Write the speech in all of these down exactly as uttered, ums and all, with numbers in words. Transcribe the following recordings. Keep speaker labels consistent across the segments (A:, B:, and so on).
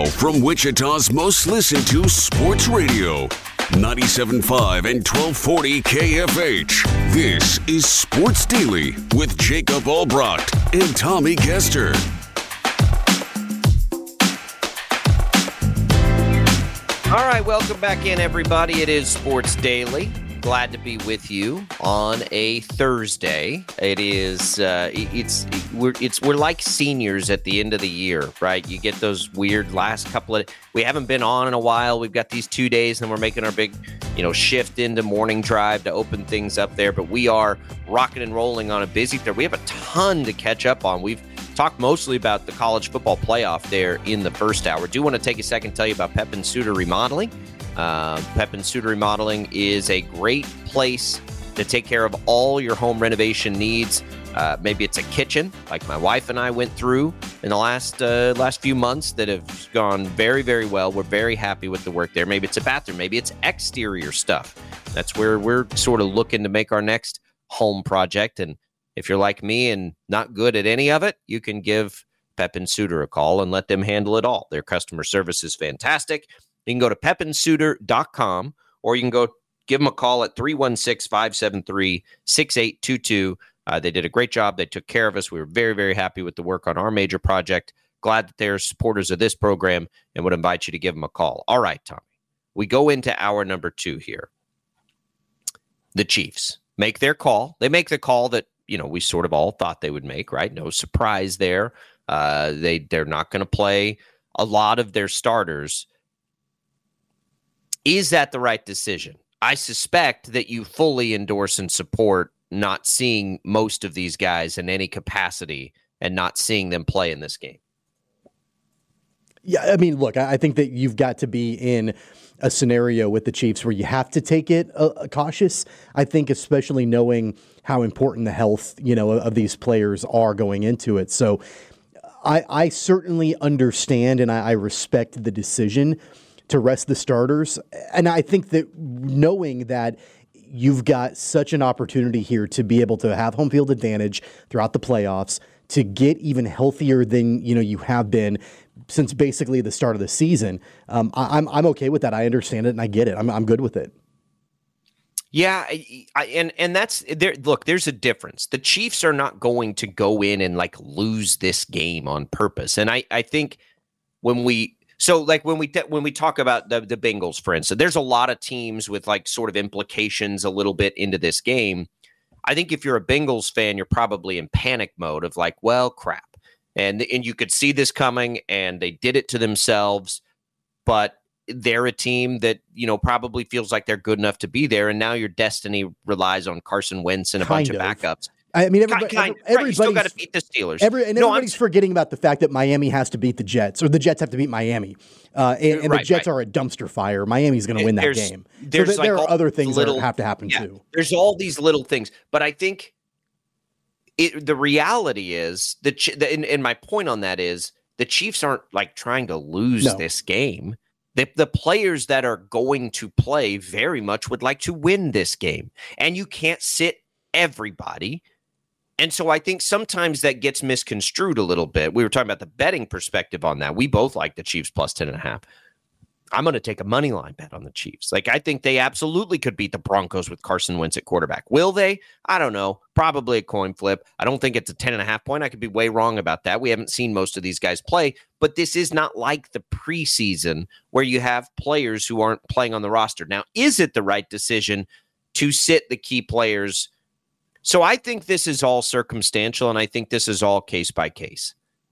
A: from Wichita's most listened to sports radio, ninety-seven point five and twelve forty K F H. This is Sports Daily with Jacob Albrecht and Tommy Kester.
B: All right, welcome back in, everybody. It is Sports Daily. Glad to be with you on a Thursday. It is uh, it's it, we're it's we're like seniors at the end of the year, right? You get those weird last couple of we haven't been on in a while. We've got these two days, and we're making our big, you know, shift into morning drive to open things up there. But we are rocking and rolling on a busy Thursday. We have a ton to catch up on. We've talked mostly about the college football playoff there in the first hour. Do want to take a second to tell you about Pep and Suter Remodeling. Uh, Pep and Suter Remodeling is a great place to take care of all your home renovation needs. Uh, maybe it's a kitchen, like my wife and I went through in the last uh, last few months that have gone very, very well. We're very happy with the work there. Maybe it's a bathroom. Maybe it's exterior stuff. That's where we're sort of looking to make our next home project. And if you're like me and not good at any of it, you can give Pep and Suter a call and let them handle it all. Their customer service is fantastic. You can go to pep and suter dot com, or you can go give them a call at three one six, five seven three, six eight two two. Uh, they did a great job. They took care of us. We were very, very happy with the work on our major project. Glad that they're supporters of this program and would invite you to give them a call. All right, Tommy. We go into hour number two here. The Chiefs make their call. They make the call that, you know, we sort of all thought they would make, right? No surprise there. Uh, they, they're not going to play a lot of their starters. Is that the right decision? I suspect that you fully endorse and support not seeing most of these guys in any capacity and not seeing them play in this game.
C: Yeah, I mean, look, I think that you've got to be in a scenario with the Chiefs where you have to take it uh, cautious. I think especially knowing how important the health, you know, of these players are going into it. So I, I certainly understand and I, I respect the decision to rest the starters. And I think that knowing that you've got such an opportunity here to be able to have home field advantage throughout the playoffs, to get even healthier than, you know, you have been since basically the start of the season. Um, I, I'm I'm okay with that. I understand it and I get it. I'm I'm good with it.
B: Yeah, I, I, and and that's there. Look, there's a difference. The Chiefs are not going to go in and like lose this game on purpose. And I I think when we So like when we when we talk about the, the Bengals, for instance, there's a lot of teams with like sort of implications a little bit into this game. I think if you're a Bengals fan, you're probably in panic mode of like, well, crap. And, and you could see this coming and they did it to themselves. But they're a team that, you know, probably feels like they're good enough to be there. And now your destiny relies on Carson Wentz and a
C: kind
B: bunch of, of backups.
C: I mean, everybody,
B: kind, kind,
C: everybody's
B: right, you still got to beat the Steelers.
C: Every, and
B: no,
C: everybody's
B: I'm,
C: forgetting about the fact that Miami has to beat the Jets, or the Jets have to beat Miami, uh, and, and
B: right,
C: the Jets
B: right.
C: are a dumpster fire. Miami's going to win that
B: there's,
C: game.
B: There's
C: so th-
B: like
C: there are other things
B: little,
C: that have to happen
B: yeah,
C: too.
B: There's all these little things, but I think it, the reality is the, the and, and my point on that is the Chiefs aren't like trying to lose
C: no.
B: this game. The, the players that are going to play very much would like to win this game, and you can't sit everybody. And so I think sometimes that gets misconstrued a little bit. We were talking about the betting perspective on that. We both like the Chiefs plus ten and a half. I'm going to take a money line bet on the Chiefs. Like, I think they absolutely could beat the Broncos with Carson Wentz at quarterback. Will they? I don't know. Probably a coin flip. I don't think it's a ten and a half point. I could be way wrong about that. We haven't seen most of these guys play, but this is not like the preseason where you have players who aren't playing on the roster. Now, is it the right decision to sit the key players? So I think this is all circumstantial, and I think this is all case by case.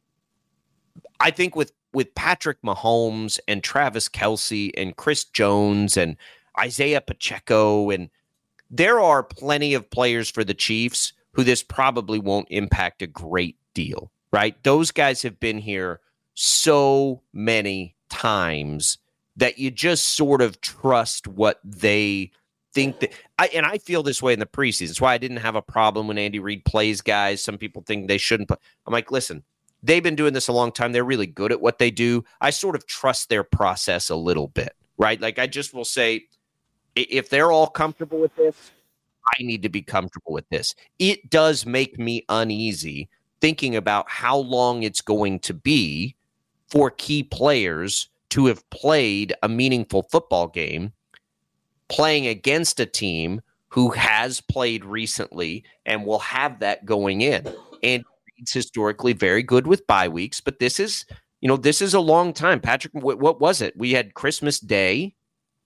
B: I think with with Patrick Mahomes and Travis Kelce and Chris Jones and Isaiah Pacheco, and there are plenty of players for the Chiefs who this probably won't impact a great deal, right? Those guys have been here so many times that you just sort of trust what they think that, I, and I feel this way in the preseason. That's why I didn't have a problem when Andy Reid plays guys. Some people think they shouldn't play. I'm like, listen, they've been doing this a long time. They're really good at what they do. I sort of trust their process a little bit, right? Like, I just will say, if they're all comfortable with this, I need to be comfortable with this. It does make me uneasy thinking about how long it's going to be for key players to have played a meaningful football game, playing against a team who has played recently and will have that going in. And it's historically very good with bye weeks, but this is, you know, this is a long time. Patrick, what, what was it? We had Christmas Day,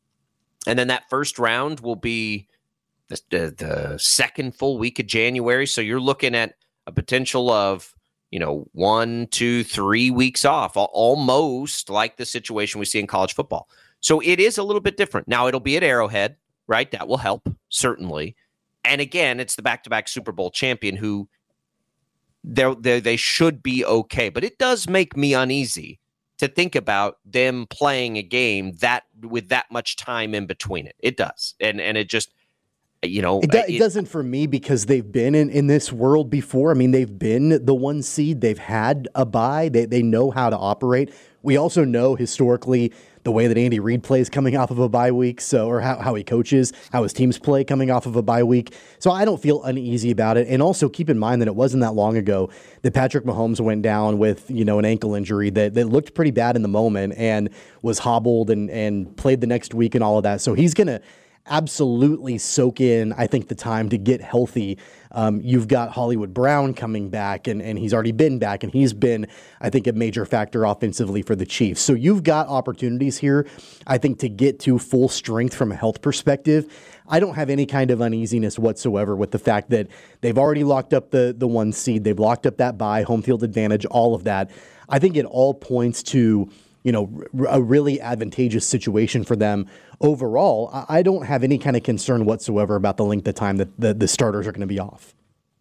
B: and then that first round will be the, the, the second full week of January. So you're looking at a potential of, you know, one, two, three weeks off, almost like the situation we see in college football. So it is a little bit different. Now it'll be at Arrowhead, right? That will help, certainly. And again, it's the back-to-back Super Bowl champion who they're, they're, they should be okay. But it does make me uneasy to think about them playing a game that with that much time in between it. It does. And and it just, you know.
C: It, do,
B: it,
C: it doesn't for me because they've been in, in this world before. I mean, they've been the one seed. They've had a bye. They, they know how to operate. We also know historically the way that Andy Reid plays coming off of a bye week, so or how, how he coaches, how his teams play coming off of a bye week. So I don't feel uneasy about it. And also keep in mind that it wasn't that long ago that Patrick Mahomes went down with, you know, an ankle injury that, that looked pretty bad in the moment and was hobbled and, and played the next week and all of that. So he's going to absolutely soak in, I think, the time to get healthy. Um, you've got Hollywood Brown coming back, and, and he's already been back, and he's been, I think, a major factor offensively for the Chiefs. So you've got opportunities here, I think, to get to full strength from a health perspective. I don't have any kind of uneasiness whatsoever with the fact that they've already locked up the, the one seed. They've locked up that bye, home field advantage, all of that. I think it all points to, you know, a really advantageous situation for them overall. I don't have any kind of concern whatsoever about the length of time that the, the starters are going to be off.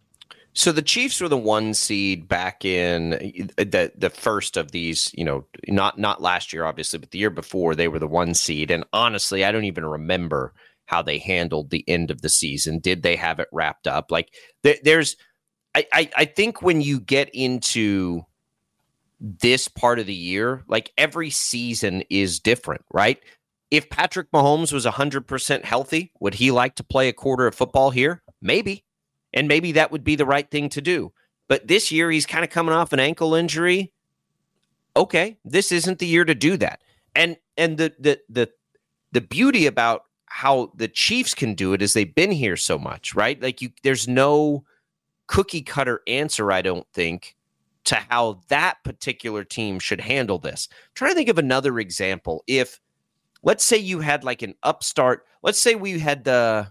B: So the Chiefs were the one seed back in the the first of these, you know, not not last year, obviously, but the year before they were the one seed. And honestly, I don't even remember how they handled the end of the season. Did they have it wrapped up? Like there, there's, I, I I think when you get into this part of the year, like every season is different, right? If Patrick Mahomes was one hundred percent healthy, would he like to play a quarter of football here? Maybe. And maybe that would be the right thing to do. But this year, he's kind of coming off an ankle injury. Okay, this isn't the year to do that. And and the the the the beauty about how the Chiefs can do it is they've been here so much, right? Like you, there's no cookie cutter answer, I don't think, to how that particular team should handle this. I'm trying to think of another example. If let's say you had like an upstart, let's say we had the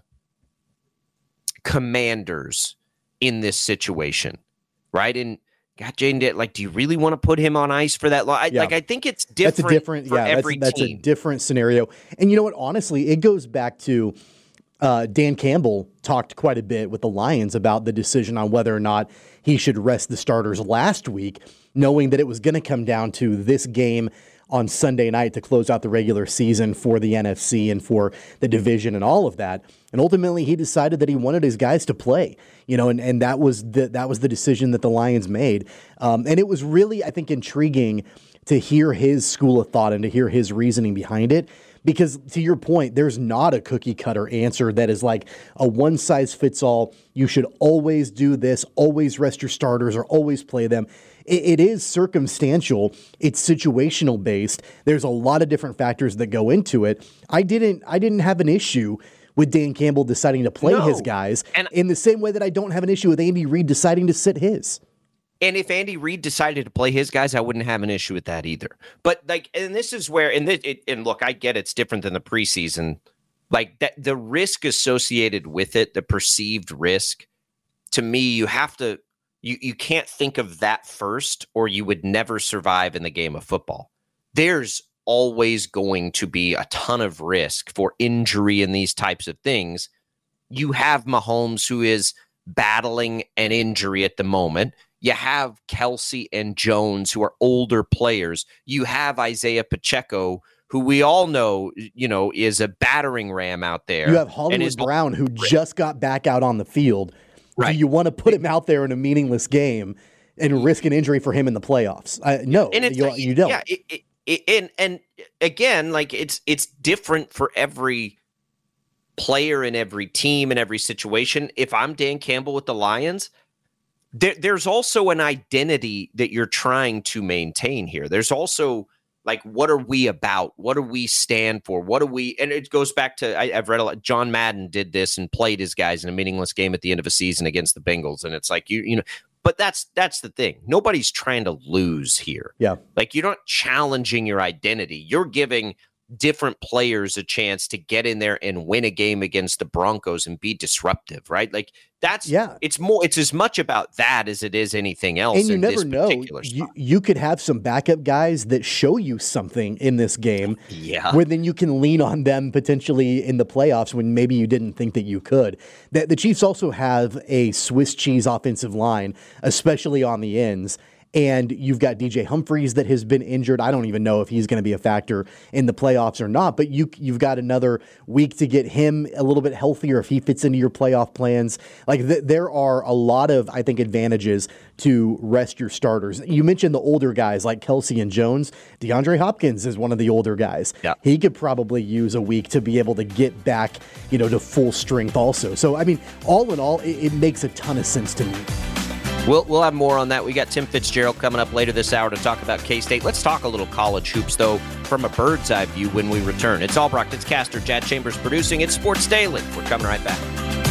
B: Commanders in this situation, right? And God, Jaden, like, do you really want to put him on ice for that long? I, yeah. Like, I think it's different. That's a different, for yeah, every
C: that's, that's
B: team.
C: a different scenario. And you know what? Honestly, it goes back to uh, Dan Campbell talked quite a bit with the Lions about the decision on whether or not he should rest the starters last week, knowing that it was going to come down to this game on Sunday night to close out the regular season for the N F C and for the division and all of that. And ultimately, he decided that he wanted his guys to play, you know, and, and that was the that was the decision that the Lions made. Um, and it was really, I think, intriguing to hear his school of thought and to hear his reasoning behind it. Because to your point, there's not a cookie cutter answer that is like a one size fits all. You should always do this, always rest your starters or always play them. It, it is circumstantial. It's situational based. There's a lot of different factors that go into it. I didn't, I didn't have an issue with Dan Campbell deciding to play no. his guys and in the same way that I don't have an issue with Andy Reid deciding to sit his.
B: And if Andy Reid decided to play his guys, I wouldn't have an issue with that either. But like, and this is where, and this, it, and look, I get it's different than the preseason. Like that, the risk associated with it, the perceived risk. To me, you have to, you you can't think of that first, or you would never survive in the game of football. There's always going to be a ton of risk for injury and these types of things. You have Mahomes, who is battling an injury at the moment. You have Kelsey and Jones, who are older players. You have Isaiah Pacheco, who we all know, you know, is a battering ram out there.
C: You have Hollywood Brown, who just got back out on the field. Right. Do you want to put him out there in a meaningless game and risk an injury for him in the playoffs? Uh, no,
B: and
C: you, you don't.
B: Yeah, it, it, it, and and again, like it's it's different for every player and every team and every situation. If I'm Dan Campbell with the Lions, there, there's also an identity that you're trying to maintain here. There's also like, what are we about? What do we stand for? What do we, and it goes back to, I, I've read a lot, John Madden did this and played his guys in a meaningless game at the end of a season against the Bengals. And it's like, you, you know, but that's, that's the thing. Nobody's trying to lose here.
C: Yeah.
B: Like, you're not challenging your identity. You're giving different players a chance to get in there and win a game against the Broncos and be disruptive, right? Like, that's, yeah, it's more, it's as much about that as it is anything else.
C: And you
B: in
C: never
B: this
C: know, you, you could have some backup guys that show you something in this game,
B: yeah,
C: where then you can lean on them potentially in the playoffs when maybe you didn't think that you could. The, the Chiefs also have a Swiss cheese offensive line, especially on the ends. And you've got D J Humphries that has been injured. I don't even know if he's going to be a factor in the playoffs or not, but you, you've got another week to get him a little bit healthier if he fits into your playoff plans. Like, th- there are a lot of, I think, advantages to rest your starters. You mentioned the older guys like Kelsey and Jones. DeAndre Hopkins is one of the older guys.
B: Yeah.
C: He could probably use a week to be able to get back, you know, to full strength also. So, I mean, all in all, it, it makes a ton of sense to me.
B: We'll, we'll have more on that. We got Tim Fitzgerald coming up later this hour to talk about K-State. Let's talk a little college hoops, though, from a bird's eye view when we return. It's Albrocht, it's Caster, Jad Chambers producing. It's Sports Daily. We're coming right back.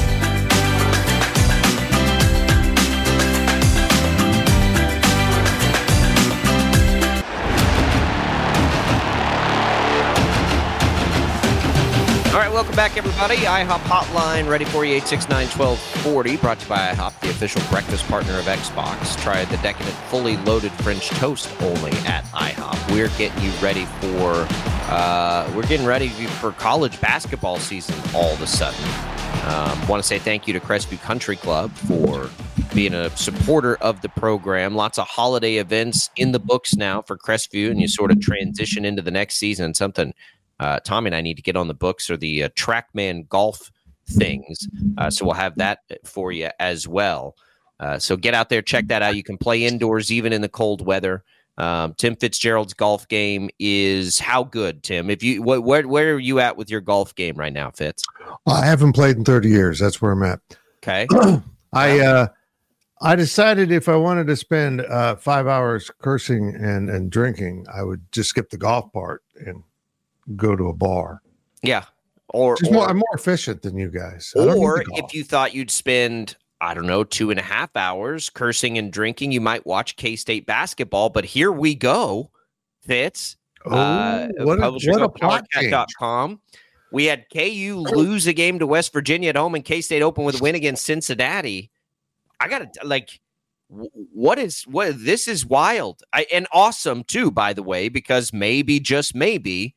B: All right, welcome back, everybody. IHOP Hotline ready for you, eight six nine, one two four zero. Brought to you by IHOP, the official breakfast partner of Xbox. Try the decadent, fully loaded French toast only at IHOP. We're getting you ready for, uh, we're getting ready for college basketball season all of a sudden. Um, want to say thank you to Crestview Country Club for being a supporter of the program. Lots of holiday events in the books now for Crestview, and you sort of transition into the next season. Something Uh, Tommy and I need to get on the books or the uh, TrackMan golf things. Uh, so we'll have that for you as well. Uh, so get out there, check that out. You can play indoors even in the cold weather. Um, Tim Fitzgerald's golf game is how good, Tim? If you wh- where where are you at with your golf game right now, Fitz?
D: I haven't played in thirty years. That's where I'm at.
B: Okay.
D: I uh, I decided if I wanted to spend uh, five hours cursing and, and drinking, I would just skip the golf part and go to a bar.
B: Yeah. Or, or
D: more, I'm more efficient than you guys.
B: Or if you thought you'd spend, I don't know, two and a half hours cursing and drinking, you might watch K-State basketball. But here we go, Fitz.
D: Oh, uh, what, a, what a plot change.
B: dot com. We had K U lose a game to West Virginia at home and K-State open with a win against Cincinnati. I got to, like, what is, what, this is wild. I, and awesome, too, by the way, because maybe, just maybe,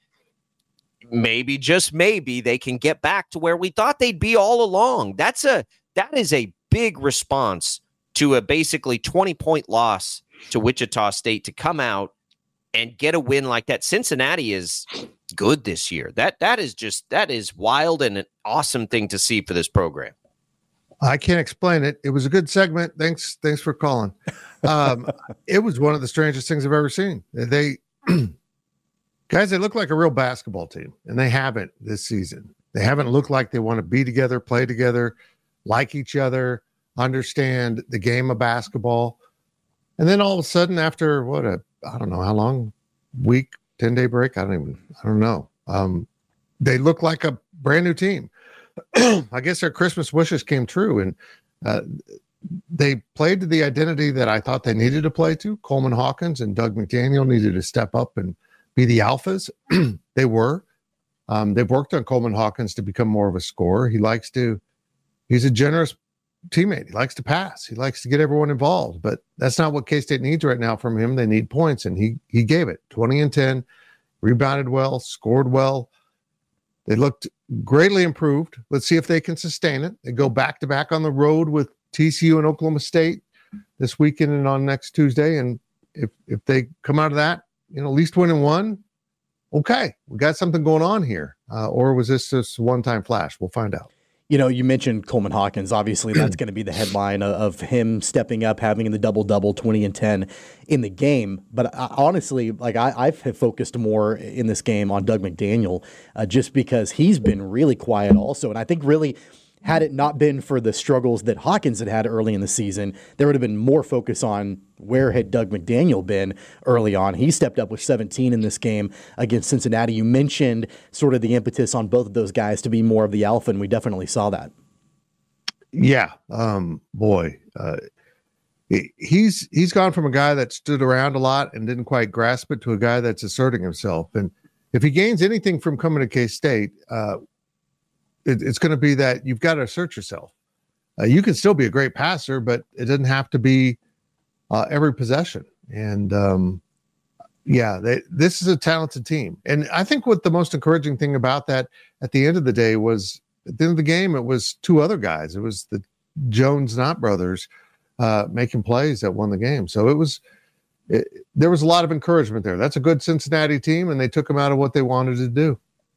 B: maybe just maybe they can get back to where we thought they'd be all along. That's a that is a big response to a basically twenty point loss to Wichita State to come out and get a win like that. Cincinnati is good this year. That that is just that is wild and an awesome thing to see for this program.
D: I can't explain it. It was a good segment. Thanks thanks for calling. Um, it was one of the strangest things I've ever seen. They Guys, they look like a real basketball team, and they haven't this season. They haven't looked like they want to be together, play together, like each other, understand the game of basketball. And then all of a sudden, after what a, I don't know how long, week, ten-day break, I don't even, I don't know. Um, they look like a brand new team. I guess their Christmas wishes came true, and uh, they played to the identity that I thought they needed to play to. Coleman Hawkins and Doug McDaniel needed to step up and be the alphas. They were. Um, they've worked on Coleman Hawkins to become more of a scorer. He likes to, he's a generous teammate. He likes to pass. He likes to get everyone involved, but that's not what K-State needs right now from him. They need points, and he he gave it. twenty and ten, rebounded well, scored well. They looked greatly improved. Let's see if they can sustain it. They go back to back on the road with T C U and Oklahoma State this weekend and on next Tuesday. And if if they come out of that, you know, at least winning one, okay, we got something going on here. Uh, or was this just a one-time flash? We'll find out.
C: You know, you mentioned Coleman Hawkins. Obviously, that's going to be the headline of, of him stepping up, having the double-double, twenty and ten in the game. But I, honestly, like I, I've focused more in this game on Doug McDaniel uh, just because he's been really quiet also. And I think really had it not been for the struggles that Hawkins had had early in the season, there would have been more focus on where had Doug McDaniel been early on. He stepped up with seventeen in this game against Cincinnati. You mentioned sort of the impetus on both of those guys to be more of the alpha, and we definitely saw that.
D: Yeah, um, boy, uh, he's he's gone from a guy that stood around a lot and didn't quite grasp it to a guy that's asserting himself. And if he gains anything from coming to K-State, uh, it, it's going to be that you've got to assert yourself. Uh, you can still be a great passer, but it doesn't have to be uh, every possession. And um, yeah, they, this is a talented team. And I think what the most encouraging thing about that at the end of the day was, at the end of the game, it was two other guys. It was the Jones Knott brothers uh, making plays that won the game. So it was, it, there was a lot of encouragement there. That's a good Cincinnati team, and they took them out of what they wanted to do.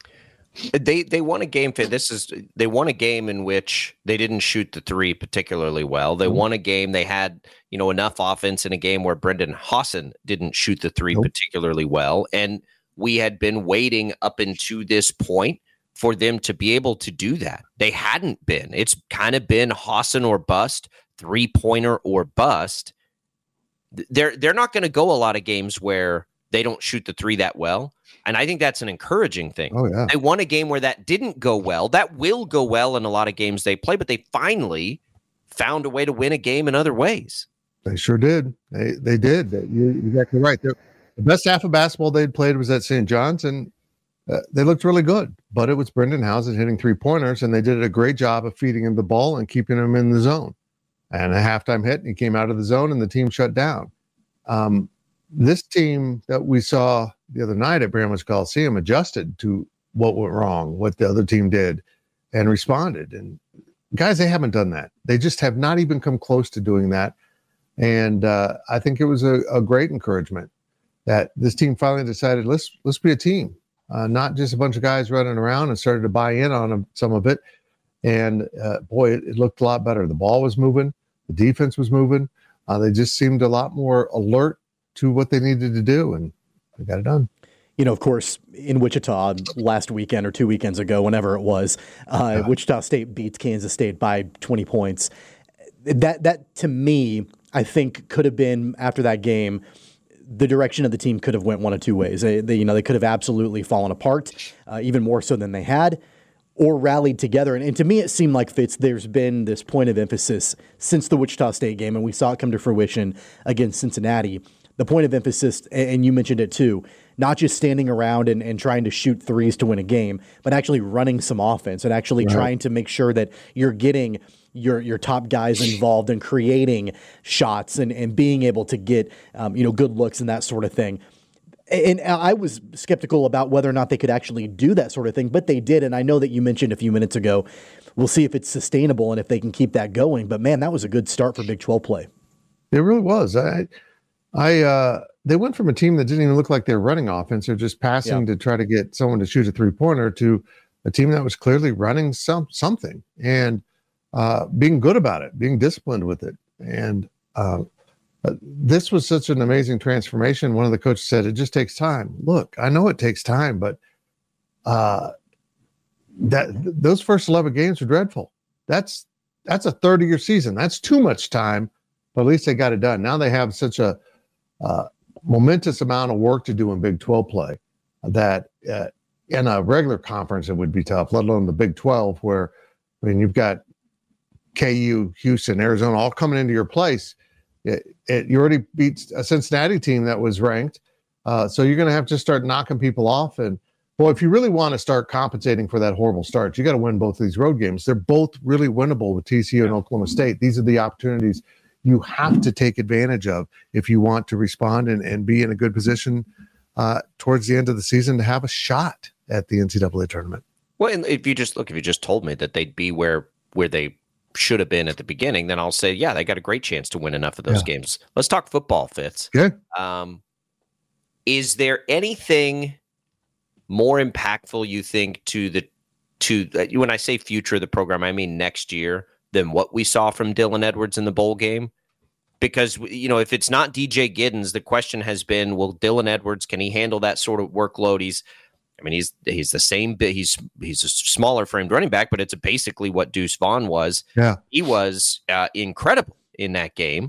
B: They they won a game. This is they won a game in which they didn't shoot the three particularly well. They mm-hmm. won a game. They had you know enough offense in a game where Brendan Hosson didn't shoot the three nope. particularly well, and we had been waiting up into this point for them to be able to do that. They hadn't been. It's kind of been Hosson or bust, three pointer or bust. They're they're not going to go a lot of games where they don't shoot the three that well. And I think that's an encouraging thing.
D: Oh, yeah.
B: They won a game where that didn't go well. That will go well in a lot of games they play, but they finally found a way to win a game in other ways.
D: They sure did. They they did. You're exactly right. They're, the best half of basketball they'd played was at Saint John's, and uh, they looked really good. But it was Brendan Housen hitting three-pointers, and they did a great job of feeding him the ball and keeping him in the zone. And a halftime hit, and he came out of the zone, and the team shut down. Um, this team that we saw the other night at Bramlage Coliseum adjusted to what went wrong, what the other team did, and responded. And guys, they haven't done that. They just have not even come close to doing that. And uh, I think it was a, a great encouragement that this team finally decided, let's let's be a team, uh, not just a bunch of guys running around, and started to buy in on some of it. And uh, boy, it, it looked a lot better. The ball was moving, the defense was moving. Uh, they just seemed a lot more alert to what they needed to do, and they got it done.
C: You know, of course, in Wichita last weekend or two weekends ago, whenever it was, uh, yeah. Wichita State beats Kansas State by twenty points. That, that to me, I think could have been, after that game, the direction of the team could have went one of two ways. They, they you know, they could have absolutely fallen apart, uh, even more so than they had, or rallied together. And, and to me, it seemed like, Fitz, there's been this point of emphasis since the Wichita State game, and we saw it come to fruition against Cincinnati. The point of emphasis, and you mentioned it too, not just standing around and, and trying to shoot threes to win a game, but actually running some offense and actually right. trying to make sure that you're getting your your top guys involved in creating shots and, and being able to get um, you know good looks and that sort of thing. And I was skeptical about whether or not they could actually do that sort of thing, but they did. And I know that you mentioned a few minutes ago, we'll see if it's sustainable and if they can keep that going. But man, that was a good start for Big twelve play.
D: It really was. I, I, uh, they went from a team that didn't even look like they were running offense or just passing yeah. to try to get someone to shoot a three pointer to a team that was clearly running some something and uh, being good about it, being disciplined with it. And uh, this was such an amazing transformation. One of the coaches said, it just takes time. Look, I know it takes time, but uh, that th- those first eleven games were dreadful. That's, that's a thirty year season. That's too much time, but at least they got it done. Now they have such a, Uh, momentous amount of work to do in Big twelve play that uh, in a regular conference it would be tough, let alone the Big twelve, where I mean you've got K U, Houston, Arizona all coming into your place. It, it, you already beat a Cincinnati team that was ranked, uh, so you're going to have to start knocking people off. And boy, if you really want to start compensating for that horrible start, you got to win both of these road games. They're both really winnable with T C U and Oklahoma State. These are the opportunities you have to take advantage of if you want to respond and, and be in a good position uh, towards the end of the season to have a shot at the N C double A tournament.
B: Well, and if you just look, if you just told me that they'd be where where they should have been at the beginning, then I'll say, yeah, they got a great chance to win enough of those yeah. games. Let's talk football, Fitz.
D: Okay.
B: Um, is there anything more impactful you think to the to uh, when I say future of the program, I mean next year, than what we saw from Dylan Edwards in the bowl game? Because, you know, if it's not D J Giddens, the question has been, will Dylan Edwards, can he handle that sort of workload? He's I mean, he's he's the same bit. He's he's a smaller framed running back, but it's basically what Deuce Vaughn was.
D: Yeah,
B: he was uh, incredible in that game.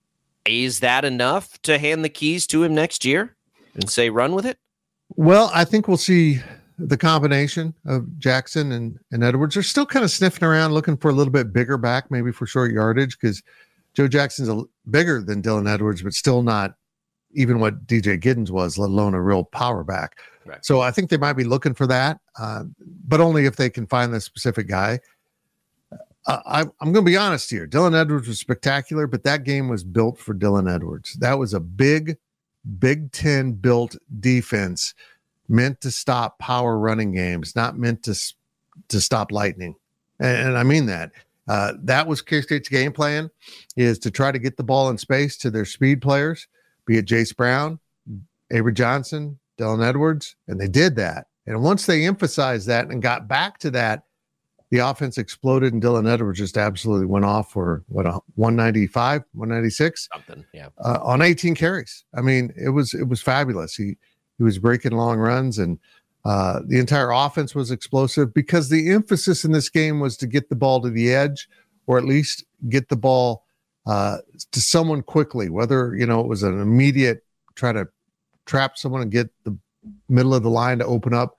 B: Is that enough to hand the keys to him next year and say run with it?
D: Well, I think we'll see the combination of Jackson and, and Edwards. They're still kind of sniffing around, looking for a little bit bigger back, maybe for short yardage, because Joe Jackson's a, bigger than Dylan Edwards, but still not even what D J Giddens was, let alone a real power back.
B: Right.
D: So I think they might be looking for that, uh, but only if they can find the specific guy. Uh, I, I'm going to be honest here. Dylan Edwards was spectacular, but that game was built for Dylan Edwards. That was a big Big Ten built defense meant to stop power running games, not meant to, to stop lightning. And, and I mean that. Uh, that was K-State's game plan, is to try to get the ball in space to their speed players, be it Jace Brown, Avery Johnson, Dylan Edwards, and they did that. And once they emphasized that and got back to that, the offense exploded, and Dylan Edwards just absolutely went off for what, a one ninety-five, one ninety-six,
B: something, yeah,
D: uh, on eighteen carries. I mean, it was it was fabulous. He he was breaking long runs, and uh, the entire offense was explosive because the emphasis in this game was to get the ball to the edge, or at least get the ball uh, to someone quickly. Whether you know it was an immediate try to trap someone and get the middle of the line to open up.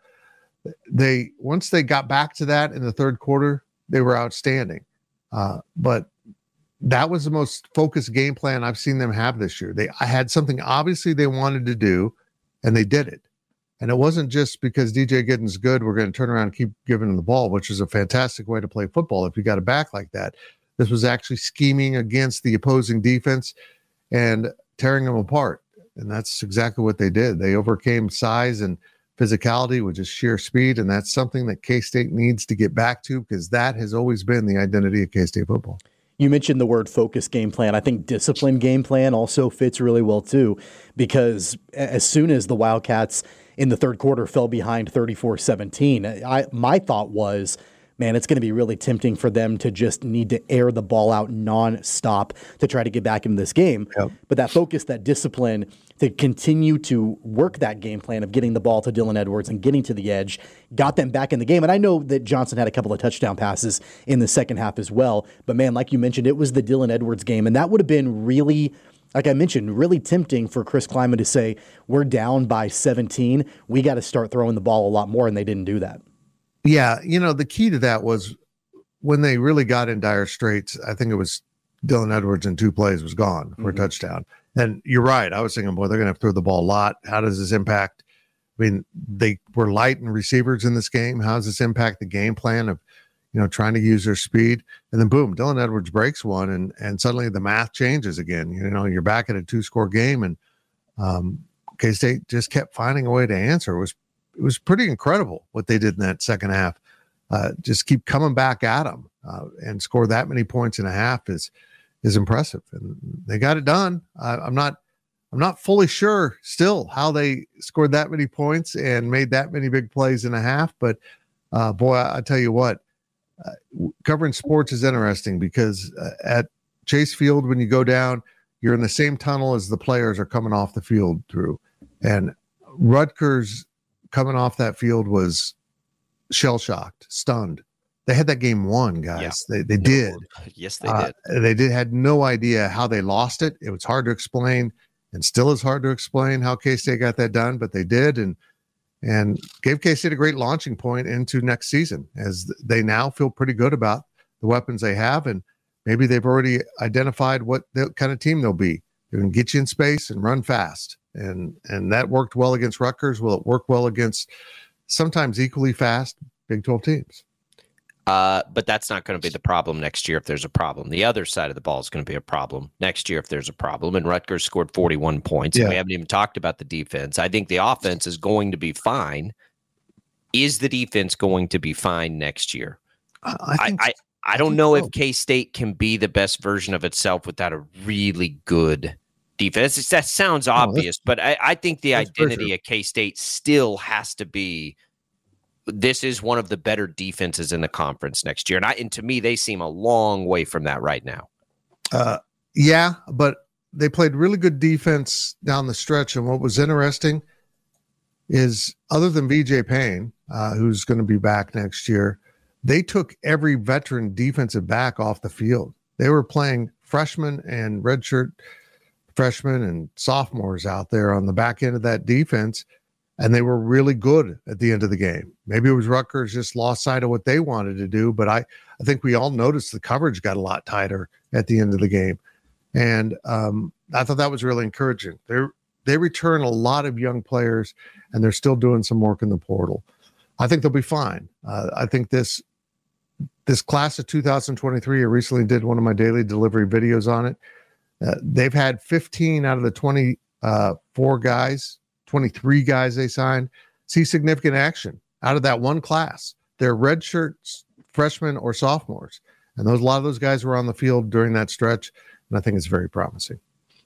D: They once they got back to that in the third quarter, they were outstanding. Uh, but that was the most focused game plan I've seen them have this year. They I had something obviously they wanted to do, and they did it. And it wasn't just because D J Giddens good, we're going to turn around and keep giving him the ball, which is a fantastic way to play football if you got a back like that. This was actually scheming against the opposing defense and tearing them apart. And that's exactly what they did. They overcame size and physicality with just sheer speed, and that's something that K-State needs to get back to, because that has always been the identity of K-State football.
C: You mentioned the word focus game plan. I think discipline game plan also fits really well too, because as soon as the Wildcats in the third quarter fell behind thirty-four seventeen, I, my thought was, man, it's going to be really tempting for them to just need to air the ball out nonstop to try to get back into this game.
D: Yep.
C: But that focus, that discipline to continue to work that game plan of getting the ball to Dylan Edwards and getting to the edge got them back in the game. And I know that Johnson had a couple of touchdown passes in the second half as well. But, man, like you mentioned, it was the Dylan Edwards game. And that would have been really, like I mentioned, really tempting for Chris Klieman to say, we're down by seventeen. We got to start throwing the ball a lot more. And they didn't do that.
D: Yeah, you know, the key to that was when they really got in dire straits, I think it was Dylan Edwards in two plays was gone for mm-hmm. a touchdown. And you're right. I was thinking, boy, they're going to have to throw the ball a lot. How does this impact? I mean, they were light in receivers in this game. How does this impact the game plan of, you know, trying to use their speed? And then, boom, Dylan Edwards breaks one, and and suddenly the math changes again. You know, you're back at a two-score game, and um, K-State just kept finding a way to answer. It was It was pretty incredible what they did in that second half. Uh, just keep coming back at them uh, and score that many points in a half is is impressive, and they got it done. I, I'm not I'm not fully sure still how they scored that many points and made that many big plays in a half, but uh, boy, I, I tell you what, uh, covering sports is interesting because uh, at Chase Field, when you go down, you're in the same tunnel as the players are coming off the field through, and Rutgers coming off that field was shell-shocked, stunned. They had that game won, guys. Yeah. They they no, did.
B: Yes, they
D: uh,
B: did.
D: They did had no idea how they lost it. It was hard to explain, and still is hard to explain how K-State got that done, but they did, and and gave K-State a great launching point into next season, as they now feel pretty good about the weapons they have, and maybe they've already identified what the kind of team they'll be. They can get you in space and run fast. And and that worked well against Rutgers. Will it work well against sometimes equally fast Big twelve teams?
B: Uh, but that's not going to be the problem next year if there's a problem. The other side of the ball is going to be a problem next year if there's a problem. And Rutgers scored forty-one points. Yeah. And we haven't even talked about the defense. I think the offense is going to be fine. Is the defense going to be fine next year?
D: I think,
B: I, I, I don't know so. if K-State can be the best version of itself without a really good defense. It's, that sounds obvious, oh, but I, I think the identity of K-State still has to be, this is one of the better defenses in the conference next year. And I, and to me, they seem a long way from that right now.
D: Uh, yeah, but they played really good defense down the stretch. And what was interesting, is other than V J Payne, uh, who's going to be back next year, they took every veteran defensive back off the field. They were playing freshmen and redshirt freshmen and sophomores out there on the back end of that defense, and they were really good at the end of the game. Maybe it was Rutgers just lost sight of what they wanted to do, but I, I think we all noticed the coverage got a lot tighter at the end of the game. And um, I thought that was really encouraging. They're, they return a lot of young players, and they're still doing some work in the portal. I think they'll be fine. Uh, I think this this class of two thousand twenty-three, I recently did one of my daily delivery videos on it. Uh, they've had fifteen out of the twenty-four guys, twenty-three guys they signed, see significant action out of that one class. They're redshirt freshmen or sophomores. And those a lot of those guys were on the field during that stretch, and I think it's very promising.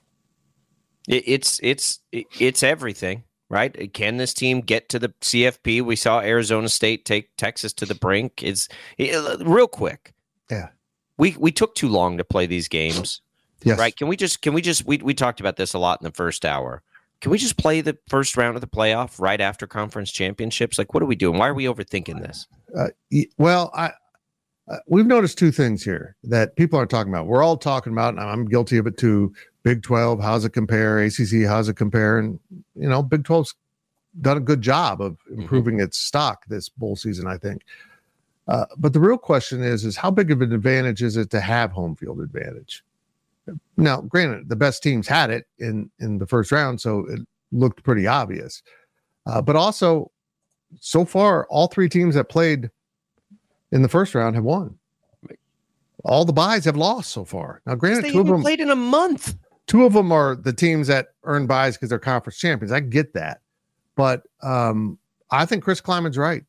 B: It's it's it's everything, right? Can this team get to the C F P? We saw Arizona State take Texas to the brink. It's it, real quick.
D: Yeah,
B: we we took too long to play these games.
D: Yes.
B: Right? Can we just can we just we we talked about this a lot in the first hour. Can we just play the first round of the playoff right after conference championships? Like, what are we doing? Why are we overthinking this?
D: Uh, well, I. Uh, we've noticed two things here that people aren't talking about. We're all talking about, and I'm guilty of it too, Big twelve, how's it compare? A C C, how's it compare? And, you know, Big twelve's done a good job of improving mm-hmm. its stock this bowl season, I think. Uh, but the real question is, is how big of an advantage is it to have home field advantage? Now, granted, the best teams had it in, in the first round, so it looked pretty obvious. Uh, but also, so far, all three teams that played in the first round have won. All the byes have lost so far. Now, granted,
B: they
D: two of them
B: played in a month.
D: Two of them are the teams that earn byes because they're conference champions. I get that, but um, I think Chris Kleiman's right.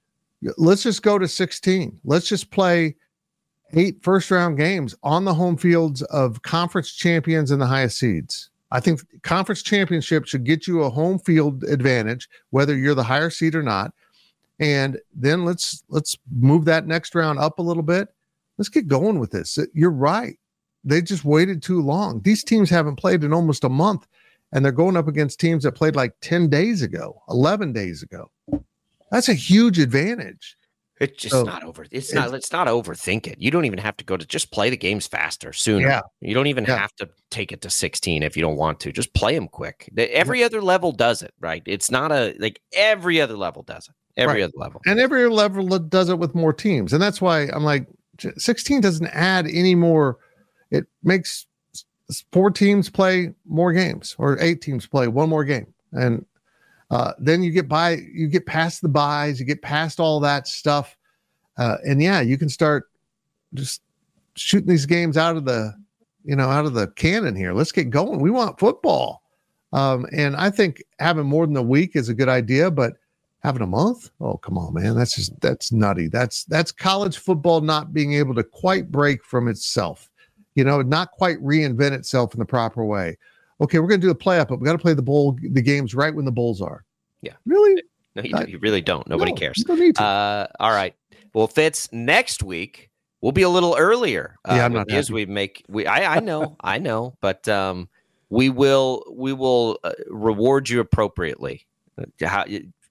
D: Let's just go to sixteen. Let's just play eight first round games on the home fields of conference champions and the highest seeds. I think conference championship should get you a home field advantage, whether you're the higher seed or not. And then let's let's move that next round up a little bit. Let's get going with this. You're right. They just waited too long. These teams haven't played in almost a month, and they're going up against teams that played like ten days ago, eleven days ago. That's a huge advantage.
B: It's just so, not over. It's, it's not. Let's not overthink it. You don't even have to go to just play the games faster, sooner.
D: Yeah.
B: You don't even yeah. have to take it to sixteen if you don't want to. Just play them quick. Every yeah. other level does it, right? It's not a like every other level does it. Every right. other level,
D: and every other level does it with more teams, and that's why I'm like, sixteen doesn't add any more. It makes four teams play more games, or eight teams play one more game, and uh, then you get by, you get past the byes, you get past all that stuff, uh, and yeah, you can start just shooting these games out of the, you know, out of the cannon here. Let's get going. We want football, um, and I think having more than a week is a good idea, but having a month? Oh, come on, man. That's just, that's nutty. That's, that's college football not being able to quite break from itself, you know, not quite reinvent itself in the proper way. Okay, we're going to do the playoff, but we got to play the bowl, the games right when the bowls are.
B: Yeah.
D: Really?
B: No, you, you really don't. Nobody
D: no,
B: cares.
D: You don't need to.
B: Uh, all right. Well, Fitz, next week we'll be a little earlier. Uh,
D: yeah, I'm not
B: as we make, we, I, I know, I know, but um, we will, we will uh, reward you appropriately. How,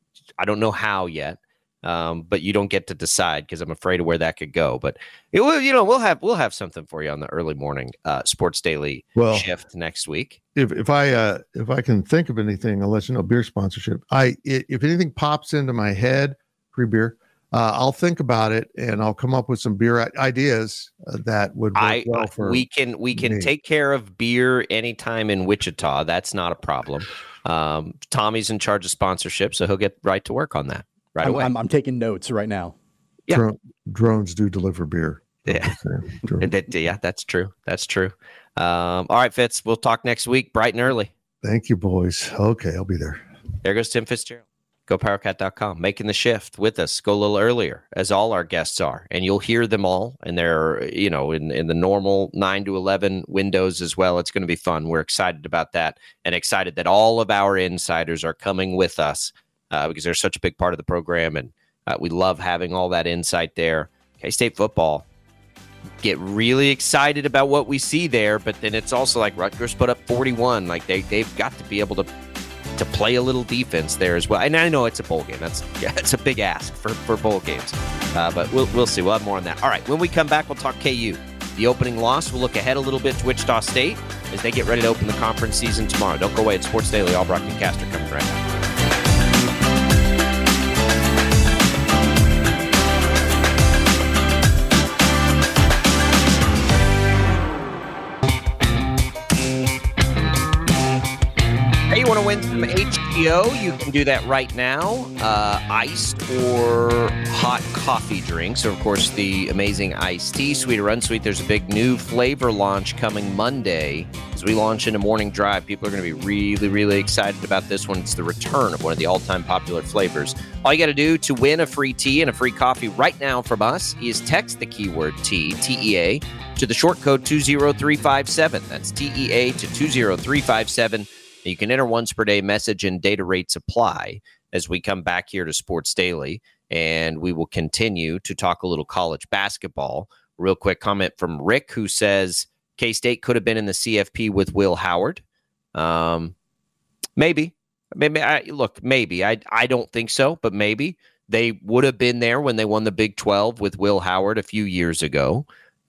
B: I don't know how yet, um, but you don't get to decide because I'm afraid of where that could go. But it will, you know, we'll have we'll have something for you on the early morning uh, Sports Daily
D: well,
B: shift next week.
D: If if I uh, if I can think of anything, I'll let you know. Beer sponsorship. I if anything pops into my head, free beer. Uh, I'll think about it and I'll come up with some beer ideas uh, that would work
B: I,
D: well for
B: we can we can
D: me.
B: take care of beer anytime in Wichita. That's not a problem. Um, Tommy's in charge of sponsorship, so he'll get right to work on that right
C: I'm,
B: away.
C: I'm, I'm taking notes right now.
B: Yeah.
D: Dro- drones do deliver beer.
B: Yeah, that, yeah, that's true. That's true. Um, all right, Fitz, we'll talk next week, bright and early.
D: Thank you, boys. Okay, I'll be there.
B: There goes Tim Fitzgerald. Go Power Cat dot com, making the shift with us. Go a little earlier, as all our guests are, and you'll hear them all. And they're, you know, in, in the normal nine to eleven windows as well. It's going to be fun. We're excited about that, and excited that all of our insiders are coming with us uh, because they're such a big part of the program, and uh, we love having all that insight there. K-State football, get really excited about what we see there, but then it's also like Rutgers put up forty-one. Like they they've got to be able to to play a little defense there as well. And I know it's a bowl game. That's yeah, it's a big ask for, for bowl games. Uh, but we'll we'll see. We'll have more on that. All right, when we come back, we'll talk K U. The opening loss. We'll look ahead a little bit to Wichita State as they get ready to open the conference season tomorrow. Don't go away. It's Sports Daily. Albrocht and Caster coming right now. You want to win some H G O? You can do that right now. Uh, iced or hot coffee drinks. Or, of course, the amazing iced tea, sweet or unsweet. There's a big new flavor launch coming Monday as we launch into Morning Drive. People are going to be really, really excited about this one. It's the return of one of the all-time popular flavors. All you got to do to win a free tea and a free coffee right now from us is text the keyword tea, T E A, to the short code two zero three five seven. That's T E A to two zero three five seven. You can enter once per day message and data rates apply as we come back here to Sports Daily, and we will continue to talk a little college basketball. Real quick comment from Rick, who says K-State could have been in the C F P with Will Howard. Um, maybe. Maybe. I, look, maybe. I, I don't think so, but maybe. They would have been there when they won the Big twelve with Will Howard a few years ago.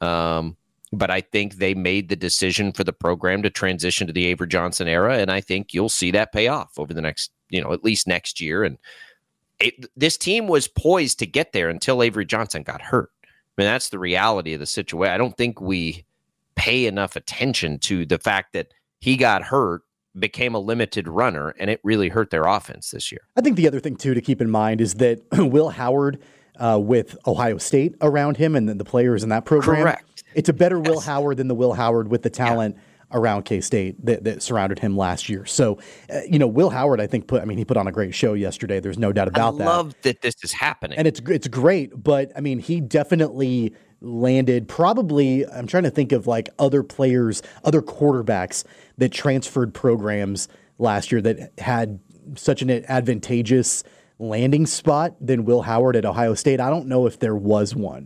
B: Um But I think they made the decision for the program to transition to the Avery Johnson era, and I think you'll see that pay off over the next, you know, at least next year. And it, this team was poised to get there until Avery Johnson got hurt. I mean, that's the reality of the situation. I don't think we pay enough attention to the fact that he got hurt, became a limited runner, and it really hurt their offense this year.
C: I think the other thing, too, to keep in mind is that Will Howard, uh, with Ohio State around him and the players in that program,
B: correct.
C: It's a better Will Howard than the Will Howard with the talent yeah. around K-State that, that surrounded him last year. So, uh, you know, Will Howard, I think, put, I mean, he put on a great show yesterday. There's no doubt about
B: I
C: that.
B: I love that this is happening.
C: And it's, it's great. But, I mean, he definitely landed probably, I'm trying to think of like other players, other quarterbacks that transferred programs last year that had such an advantageous landing spot than Will Howard at Ohio State. I don't know if there was one.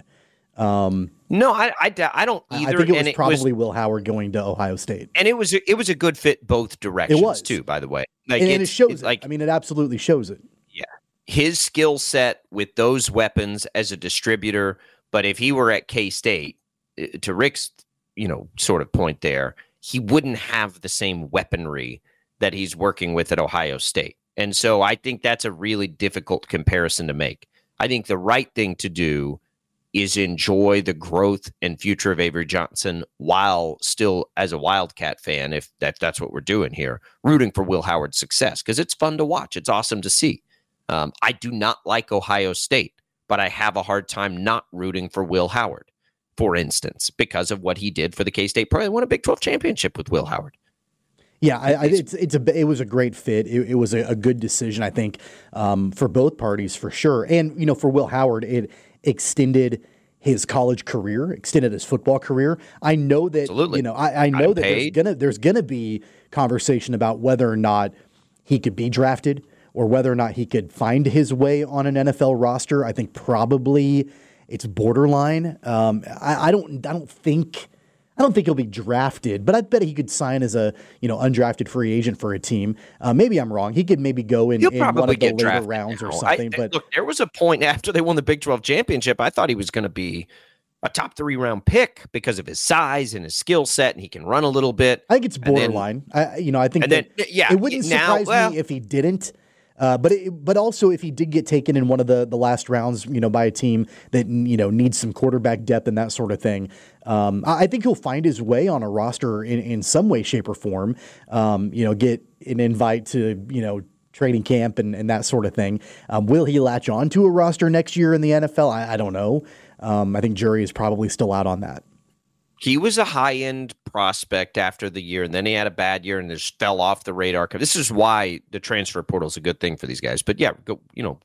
C: Um,
B: no, I, I, I don't either.
C: I think it was
B: and it
C: probably
B: was,
C: Will Howard going to Ohio State,
B: and it was it was a good fit both directions.
C: It was
B: too, by the way. Like
C: and, and it shows.
B: Like
C: it. I mean, it absolutely shows it.
B: Yeah, his skill set with those weapons as a distributor. But if he were at K-State, to Rick's, you know, sort of point there, he wouldn't have the same weaponry that he's working with at Ohio State. And so I think that's a really difficult comparison to make. I think the right thing to do is enjoy the growth and future of Avery Johnson while still, as a Wildcat fan, if that, that's what we're doing here, rooting for Will Howard's success, because it's fun to watch. It's awesome to see. Um, I do not like Ohio State, but I have a hard time not rooting for Will Howard, for instance, because of what he did for the K-State program. They won a Big twelve championship with Will Howard.
C: Yeah, I, I, it's it's a it was a great fit. It, it was a, a good decision, I think, um, for both parties for sure. And you know, for Will Howard, it extended his college career, extended his football career. I know that
B: Absolutely.
C: you know I, I know that there's gonna there's gonna be conversation about whether or not he could be drafted or whether or not he could find his way on an N F L roster. I think probably it's borderline. Um, I, I don't I don't think. I don't think he'll be drafted, but I bet he could sign as a you know undrafted free agent for a team. Uh, maybe I'm wrong. He could maybe go in, in one of the later rounds
B: now.
C: or something.
B: I,
C: but
B: look, there was a point after they won the Big twelve championship, I thought he was going to be a top three round pick because of his size and his skill set, and he can run a little bit.
C: I think it's borderline. Then, I, you know, I think that
B: then, yeah,
C: it wouldn't
B: now,
C: surprise
B: well,
C: me if he didn't. Uh, but it, but also if he did get taken in one of the, the last rounds, you know, by a team that you know needs some quarterback depth and that sort of thing, um, I, I think he'll find his way on a roster in, in some way, shape, or form. Um, you know, get an invite to you know training camp and, and that sort of thing. Um, will he latch on to a roster next year in the N F L? I, I don't know. Um, I think jury is probably still out on that.
B: He was a high-end prospect after the year, and then he had a bad year and just fell off the radar. This is why the transfer portal is a good thing for these guys. But, yeah, go, you know,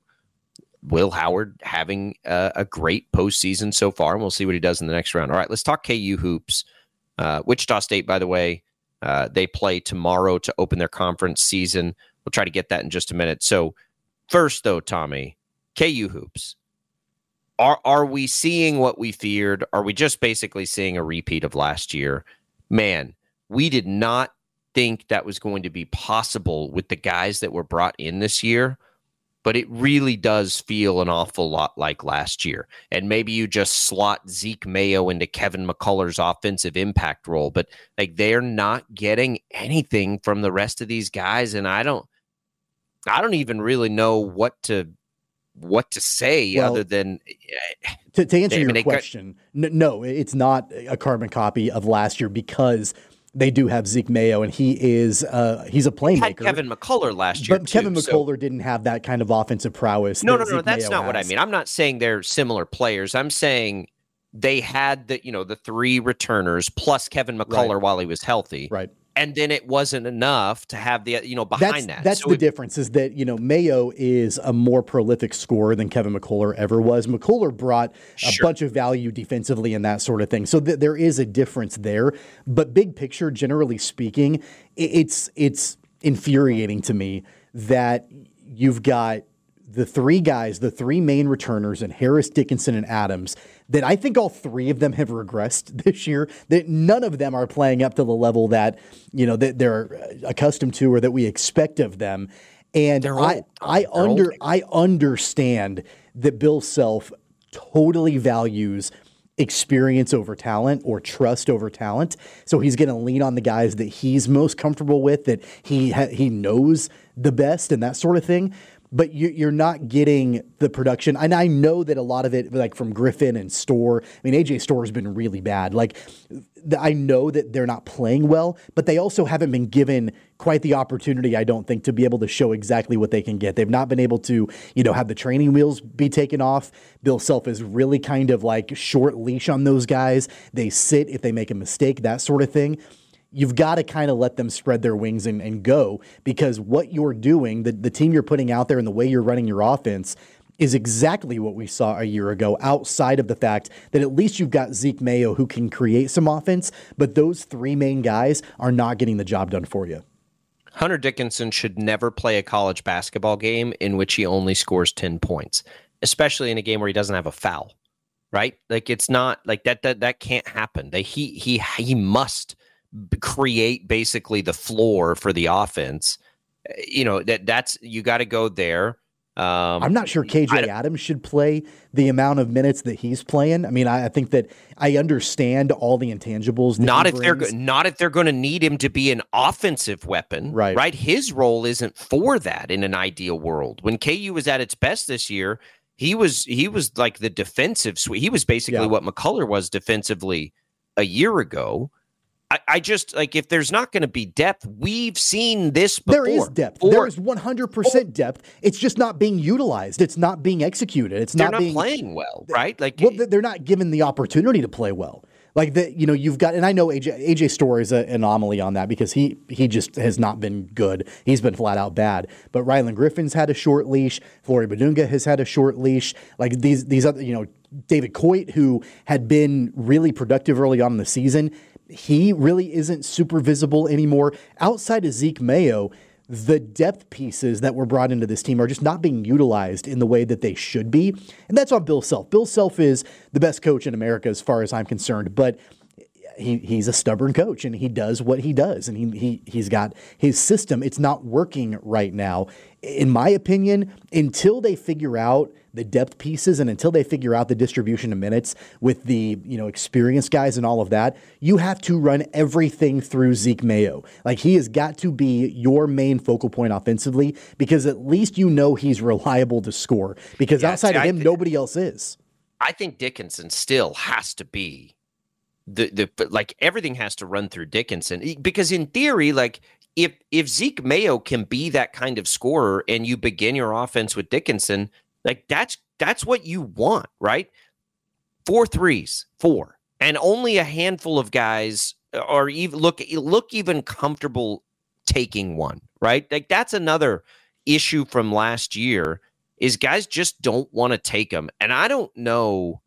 B: Will Howard having a, a great postseason so far, and we'll see what he does in the next round. All right, let's talk K U hoops. Uh, Wichita State, by the way, uh, they play tomorrow to open their conference season. We'll try to get that in just a minute. So, first, though, Tommy, K U hoops. Are are we seeing what we feared? Are we just basically seeing a repeat of last year? Man, we did not think that was going to be possible with the guys that were brought in this year, but it really does feel an awful lot like last year. And maybe you just slot Zeke Mayo into Kevin McCullar's offensive impact role, but like they're not getting anything from the rest of these guys. And I don't, I don't even really know what to, what to say well, other than
C: to, to answer I mean, your question. Got, no, it's not a carbon copy of last year because they do have Zeke Mayo, and he is uh, he's a playmaker.
B: Had Kevin McCullar last year,
C: but
B: too,
C: Kevin McCullar so. didn't have that kind of offensive prowess.
B: No,
C: that
B: no, no,
C: Zeke
B: that's
C: Mayo
B: not
C: has.
B: what I mean. I'm not saying they're similar players. I'm saying they had the you know the three returners plus Kevin McCullar
C: right.
B: while he was healthy,
C: right?
B: And then it wasn't enough to have the you know behind
C: that's,
B: that.
C: That's
B: so
C: the
B: it,
C: difference. Is that you know Mayo is a more prolific scorer than Kevin McCullar ever was. McCullar brought a
B: sure.
C: bunch of value defensively and that sort of thing. So th- there is a difference there. But big picture, generally speaking, it, it's it's infuriating to me that you've got the three guys, the three main returners, and Harris, Dickinson, and Adams, that I think all three of them have regressed this year. That none of them are playing up to the level that you know that they're accustomed to or that we expect of them. And
B: they're
C: I,
B: old.
C: I
B: they're
C: under,
B: old.
C: I understand that Bill Self totally values experience over talent or trust over talent. So he's going to lean on the guys that he's most comfortable with, that he ha- he knows the best, and that sort of thing. But you're not getting the production. And I know that a lot of it, like from Griffin and Storr, I mean, A J Storr has been really bad. Like, I know that they're not playing well, but they also haven't been given quite the opportunity, I don't think, to be able to show exactly what they can get. They've not been able to, you know, have the training wheels be taken off. Bill Self is really kind of like short leash on those guys. They sit if they make a mistake, that sort of thing. You've got to kind of let them spread their wings and, and go, because what you're doing, the, the team you're putting out there and the way you're running your offense is exactly what we saw a year ago, outside of the fact that at least you've got Zeke Mayo who can create some offense, but those three main guys are not getting the job done for you.
B: Hunter Dickinson should never play a college basketball game in which he only scores ten points, especially in a game where he doesn't have a foul, right? Like it's not like that, that, that can't happen. They, he, he, he must create basically the floor for the offense. You know, that that's, you got to go there. Um,
C: I'm not sure K J Adams should play the amount of minutes that he's playing. I mean, I, I think that I understand all the intangibles. That
B: not
C: he
B: if
C: brings.
B: they're not if they're going to need him to be an offensive weapon,
C: right?
B: Right. His role isn't for that in an ideal world. When K U was at its best this year, he was he was like the defensive suite. He was basically yeah. what McCullar was defensively a year ago. I, I just, like, if there's not going to be depth, we've seen this before.
C: There is depth.
B: Or,
C: there is one hundred percent depth. It's just not being utilized. It's not being executed. It's
B: they're
C: not,
B: not
C: being,
B: playing well, right? Like,
C: well, they're not given the opportunity to play well. Like, the, you know, you've got, and I know A J, A J Storr is an anomaly on that because he he just has not been good. He's been flat out bad. But Rylan Griffin's had a short leash. Flory Badunga has had a short leash. Like, these, these other, you know, David Coit, who had been really productive early on in the season, he really isn't super visible anymore. Outside of Zeke Mayo, the depth pieces that were brought into this team are just not being utilized in the way that they should be. And that's on Bill Self. Bill Self is the best coach in America as far as I'm concerned, but he he's a stubborn coach and he does what he does. And he, he, he's got his system. It's not working right now. In my opinion, until they figure out the depth pieces and until they figure out the distribution of minutes with the, you know, experienced guys and all of that, you have to run everything through Zeke Mayo. Like, he has got to be your main focal point offensively, because at least you know he's reliable to score, because yeah, outside see, of him, th- nobody else is.
B: I think Dickinson still has to be the, the, like, everything has to run through Dickinson, because in theory, like, if, if Zeke Mayo can be that kind of scorer and you begin your offense with Dickinson, like, that's that's what you want, right? Four threes, four, and only a handful of guys are even look look even comfortable taking one, right? Like, that's another issue from last year, is guys just don't want to take them, and I don't know.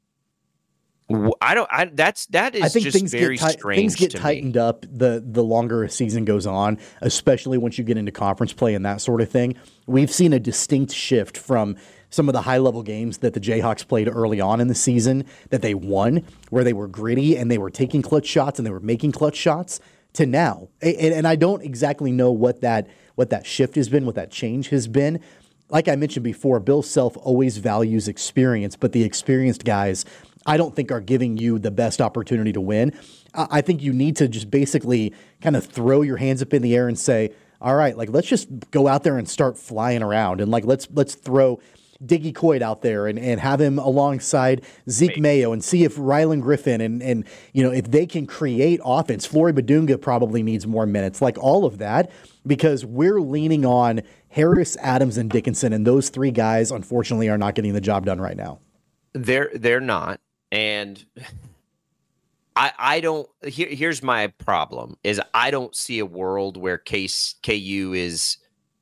B: I don't. I that's that is
C: I think
B: just
C: things
B: very
C: get ti-
B: strange.
C: Things get
B: to
C: tightened
B: me.
C: up the the longer a season goes on, especially once you get into conference play and that sort of thing. We've seen a distinct shift from some of the high level games that the Jayhawks played early on in the season that they won, where they were gritty and they were taking clutch shots and they were making clutch shots. to now. And, and I don't exactly know what that what that shift has been, what that change has been. Like I mentioned before, Bill Self always values experience, but the experienced guys, I don't think are giving you the best opportunity to win. I think you need to just basically kind of throw your hands up in the air and say, all right, like let's just go out there and start flying around. And like let's let's throw Diggy Coit out there and, and have him alongside Zeke Wait. Mayo and see if Rylan Griffin and, and you know, if they can create offense. Flory Badunga probably needs more minutes, like all of that, because we're leaning on Harris, Adams, and Dickinson, and those three guys, unfortunately, are not getting the job done right now.
B: They're they're not, and I I don't. Here, here's my problem: is I don't see a world where K, KU is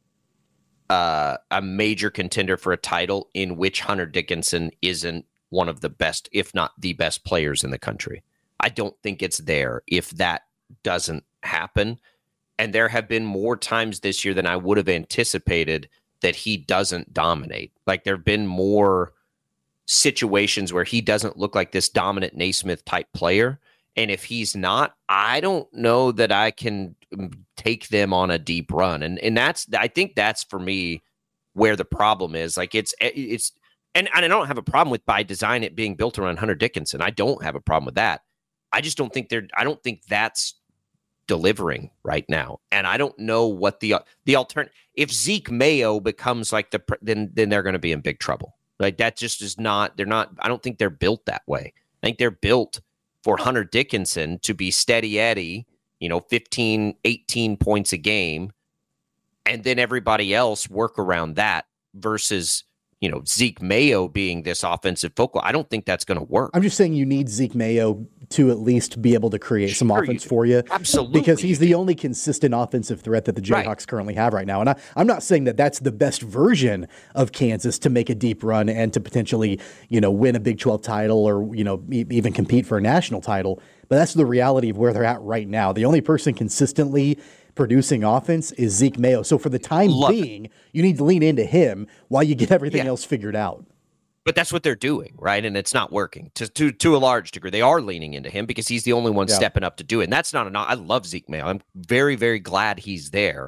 B: uh, a major contender for a title in which Hunter Dickinson isn't one of the best, if not the best, players in the country. I don't think it's there if that doesn't happen. And there have been more times this year than I would have anticipated that he doesn't dominate. Like there have been more situations where he doesn't look like this dominant Naismith type player. And if he's not, I don't know that I can take them on a deep run. And and that's, I think that's for me where the problem is. Like it's, it's, and, and I don't have a problem with by design it being built around Hunter Dickinson. I don't have a problem with that. I just don't think they're, I don't think that's delivering right now. And I don't know what the the alternative, if Zeke Mayo becomes like the, then then they're going to be in big trouble. Like that just is not, they're not, I don't think they're built that way. I think they're built for Hunter Dickinson to be steady Eddie, you know, fifteen, eighteen points a game, and then everybody else work around that versus, you know, Zeke Mayo being this offensive focal. I don't think that's going to work.
C: I'm just saying you need Zeke Mayo to at least be able to create sure some offense you for you.
B: Absolutely.
C: Because he's the only consistent offensive threat that the Jayhawks right. currently have right now. And I, I'm not saying that that's the best version of Kansas to make a deep run and to potentially, you know, win a Big twelve title or, you know, e- even compete for a national title. But that's the reality of where they're at right now. The only person consistently producing offense is Zeke Mayo. So for the time Love being, it. you need to lean into him while you get everything yeah. else figured out.
B: But that's what they're doing, right? And it's not working to to to a large degree. They are leaning into him because he's the only one yeah. stepping up to do it. And that's not a I love Zeke Mayo. I'm very, very glad he's there.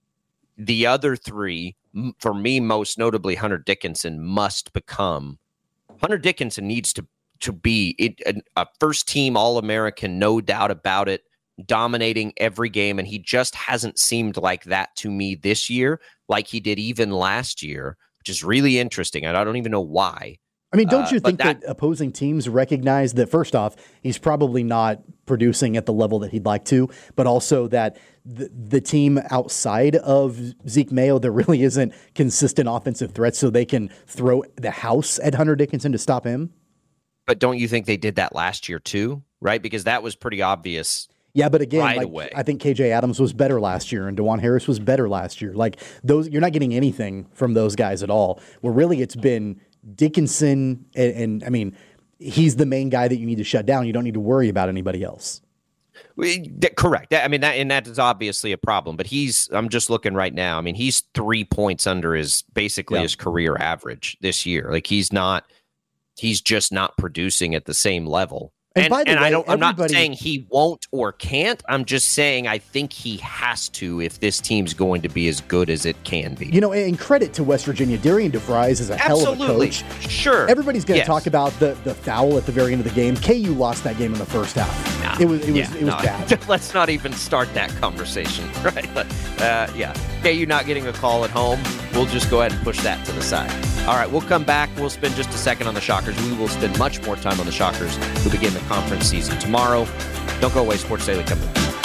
B: The other three, for me, most notably Hunter Dickinson, must become Hunter Dickinson needs to to be it, a, a first team All-American, no doubt about it, dominating every game. And he just hasn't seemed like that to me this year, like he did even last year, which is really interesting. And I don't even know why.
C: I mean, don't you uh, think that,
B: that
C: opposing teams recognize that, first off, he's probably not producing at the level that he'd like to, but also that the, the team outside of Zeke Mayo, there really isn't consistent offensive threats, so they can throw the house at Hunter Dickinson to stop him?
B: But don't you think they did that last year too, right? Because that was pretty obvious.
C: Yeah, but again,
B: right
C: like,
B: away.
C: I think K J Adams was better last year, and DeJuan Harris was better last year. Like those, you're not getting anything from those guys at all. Well, really, it's been Dickinson, and, and I mean, he's the main guy that you need to shut down. You don't need to worry about anybody else.
B: We, that, correct. I mean, that and that is obviously a problem. But he's, I'm just looking right now. I mean, he's three points under his basically yeah. his career average this year. Like he's not. He's just not producing at the same level.
C: And,
B: and, and
C: way,
B: I don't, I'm
C: everybody...
B: not saying he won't or can't. I'm just saying I think he has to if this team's going to be as good as it can be.
C: You know, and credit to West Virginia. Darian DeVries is a
B: Absolutely.
C: hell of a coach.
B: Sure.
C: Everybody's going to
B: yes.
C: talk about the, the foul at the very end of the game. K U lost that game in the first half.
B: No.
C: It was it was,
B: yeah,
C: it was
B: no.
C: bad.
B: Let's not even start that conversation, right? Uh, yeah. K U not getting a call at home. We'll just go ahead and push that to the side. All right, we'll come back. We'll spend just a second on the Shockers. We will spend much more time on the Shockers who begin the conference season tomorrow. Don't go away. Sports Daily coming up.